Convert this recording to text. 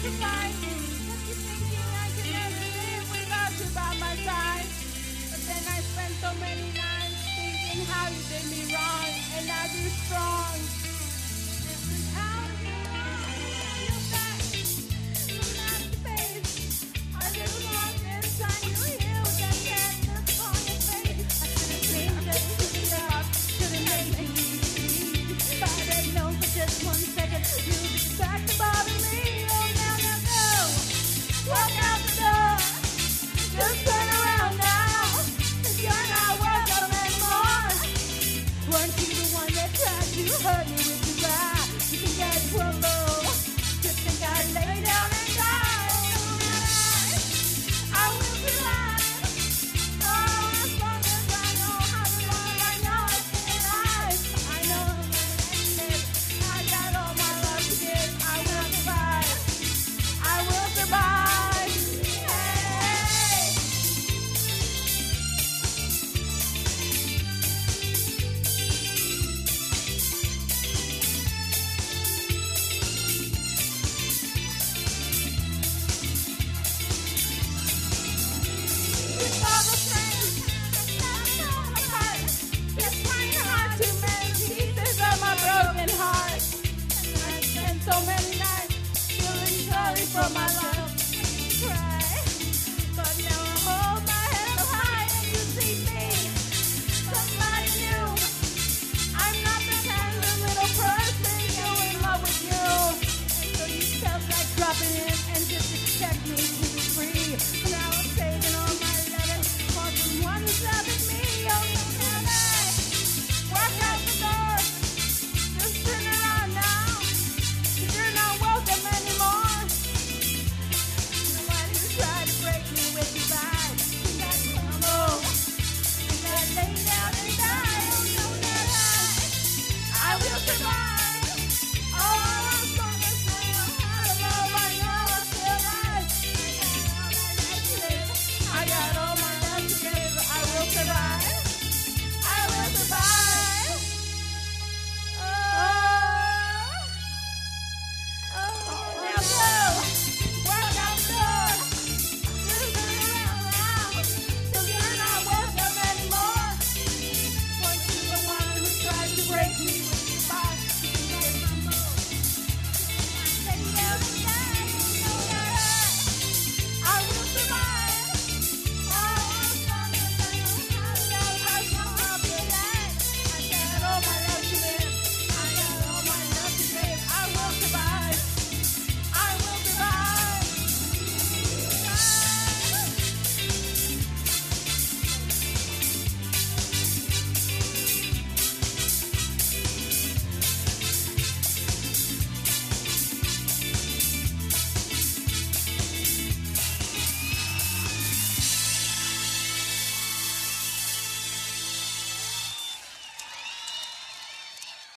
fight. Kept you thinking I could never live without you by my side. But then I spent so many nights thinking how you did me wrong, and now you're strong. And how you look back from that space. I just want this time you heal that sadness on your face. I could've changed everything up, could've made things easy. If I'd known for just 1 second, you'd be back to bother me. Oh, now, now, no. Walk out the door. Just turn around now. 'Cause you're not welcome anymore. Weren't you the one that tried to hurt me with goodbye? You think I'd crumble? You think I'd lay down and die? I will survive. Oh, as long as I know how to love, I know I can rise. I know I'm gonna end it. I got all my love to give. I will survive. I will survive. Hey. With all the strength that's torn apart, just trying hard to mend pieces of my broken heart. And I spent so many nights feeling sorry for my love. Cry, but now I hold my head up high and you see me, somebody new. I'm not the tender little person you're in love with you. And so you felt like dropping in and just expect me to be free. Now I'm saving all my loving for someone who's loving me.